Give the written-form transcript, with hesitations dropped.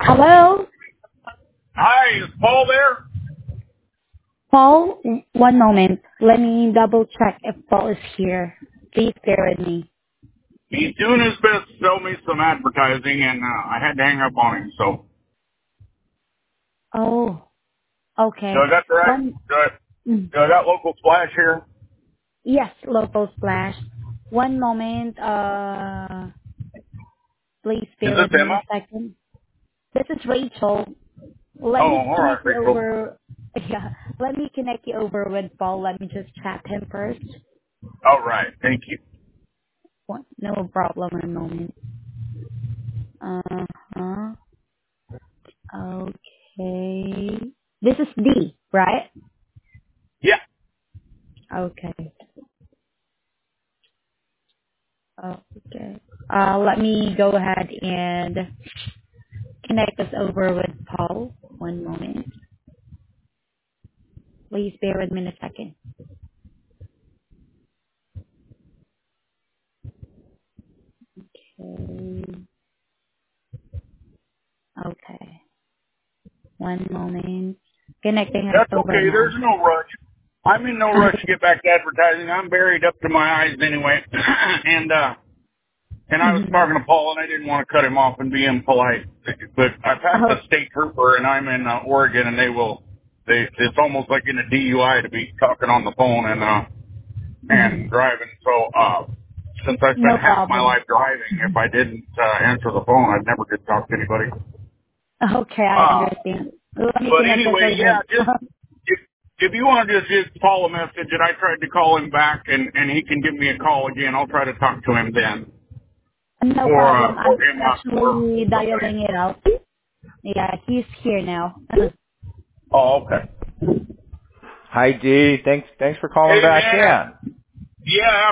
Hello? Hi, is Paul there? Paul, one moment. Let me double check if Paul is here. Please bear with me. He's doing his best to sell me some advertising, and I had to hang up on him. So Oh, okay. I got the right. One, I got local splash here. yes, local splash. One moment, please Is bear this with me Emma? a second. This is Rachel. Oh, Let me all right, connect you Rachel. over. Yeah, let me connect you over with Paul. Let me just chat him first. All right, thank you. No problem. A moment. Uh-huh. Okay. This is D, right? Yeah. Okay. Okay. Let me go ahead and connect us over with Paul. One moment. Please bear with me a second. Okay. Okay. One moment. Connecting us That's over okay. There's now. no rush. I'm in no rush to get back to advertising. I'm buried up to my eyes anyway. And I was Mhm. talking to Paul, and I didn't want to cut him off and be impolite. But I passed Oh, a state trooper, and I'm in Oregon, and it's almost like in a DUI to be talking on the phone and mhm. driving. So, since I spent No half my problem. life driving, if I didn't answer the phone, I'd never get to talk to anybody. Okay, I understand. Let me But connect us anyway, over. yeah, just if you want to just Paul a message, and I tried to call him back, and he can give me a call again. I'll try to talk to him then, No or problem. or I'm Emma or actually somebody. dialing it out. Yeah, he's here now. Oh, okay. Hi, Dee. Thanks for calling Hey back man, in. yeah,